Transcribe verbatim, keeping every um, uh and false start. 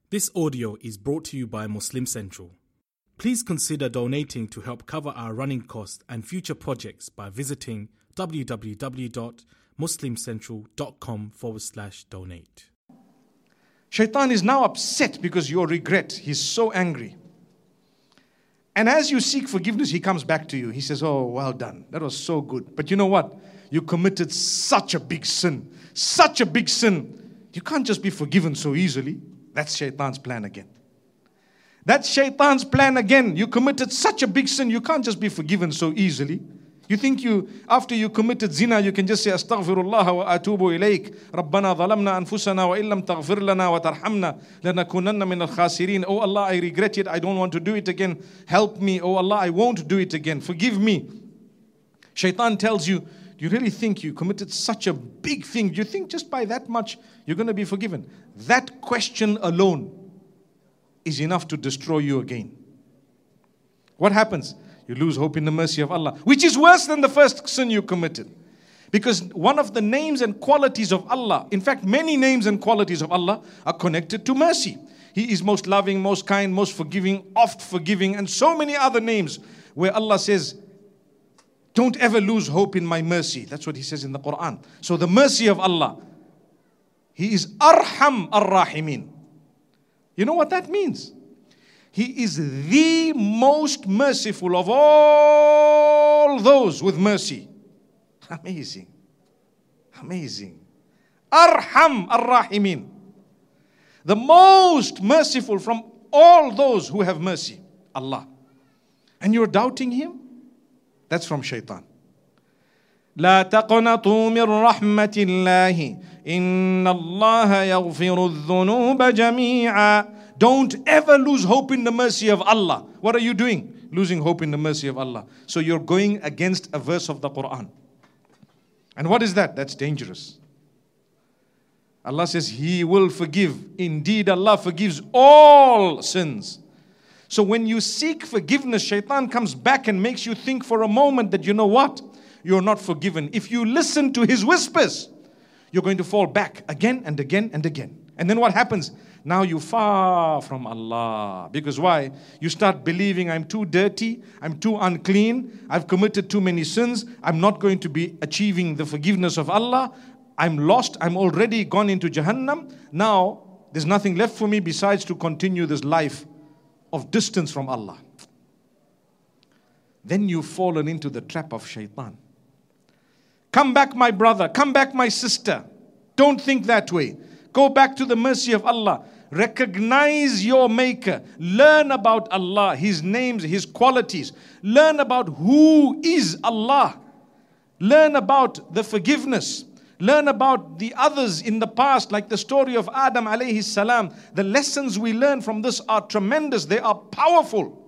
This audio is brought to you by Muslim Central. Please consider donating to help cover our running costs and future projects by visiting www.muslimcentral.com forward slash donate. Shaitan is now upset because your regret. He's so angry. And as you seek forgiveness, he comes back to you. He says, oh, well done. That was so good. But you know what? You committed such a big sin. Such a big sin. You can't just be forgiven so easily. That's Shaitan's plan again. That's Shaitan's plan again. You committed such a big sin. You can't just be forgiven so easily. You think you, after you committed zina, you can just say, Astaghfirullah wa atubu ilayk. Rabbana zalamna anfusana wa illam taghfir lana wa tarhamna lanakunanna min al-khasirin. Oh Allah, I regret it. I don't want to do it again. Help me. Oh Allah, I won't do it again. Forgive me. Shaitan tells you, do you really think you committed such a big thing? Do you think just by that much you're going to be forgiven? That question alone is enough to destroy you again. What happens? You lose hope in the mercy of Allah, which is worse than the first sin you committed. Because one of the names and qualities of Allah, in fact, many names and qualities of Allah are connected to mercy. He is most loving, most kind, most forgiving, oft forgiving, and so many other names where Allah says, don't ever lose hope in my mercy. That's what He says in the Quran. So the mercy of Allah, He is Arham Ar-Rahimin. You know what that means? He is the most merciful of all those with mercy. Amazing. Amazing. Arham Ar-Rahimin. The most merciful from all those who have mercy. Allah. And you're doubting Him? That's from Shaitan. لا تقنطوا من رحمة الله إن الله يغفر الذنوب جميعا. Don't ever lose hope in the mercy of Allah. What are you doing? Losing hope in the mercy of Allah. So you're going against a verse of the Quran. And what is that? That's dangerous. Allah says He will forgive. Indeed, Allah forgives all sins. So when you seek forgiveness, Shaitan comes back and makes you think for a moment that you know what? You're not forgiven. If you listen to his whispers, you're going to fall back again and again and again. And then what happens? Now you're far from Allah. Because why? You start believing I'm too dirty, I'm too unclean, I've committed too many sins, I'm not going to be achieving the forgiveness of Allah, I'm lost, I'm already gone into Jahannam. Now there's nothing left for me besides to continue this life of distance from Allah. Then you've fallen into the trap of Shaitan. Come back, my brother. Come back, my sister. Don't think that way. Go back to the mercy of Allah. Recognize your Maker. Learn about Allah, His names, His qualities. Learn about who is Allah. Learn about the forgiveness. Learn about the others in the past, like the story of Adam alayhi salam. The lessons we learn from this are tremendous. They are powerful.